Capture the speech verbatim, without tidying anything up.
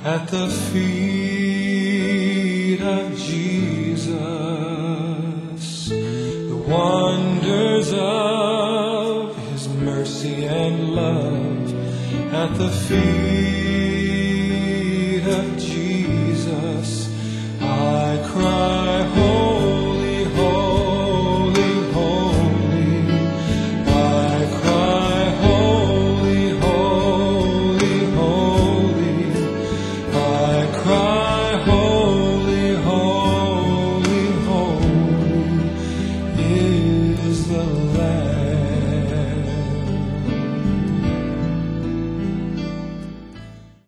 at the feet of Jesus, the wonders of His mercy and love, at the feet of Jesus, I cry,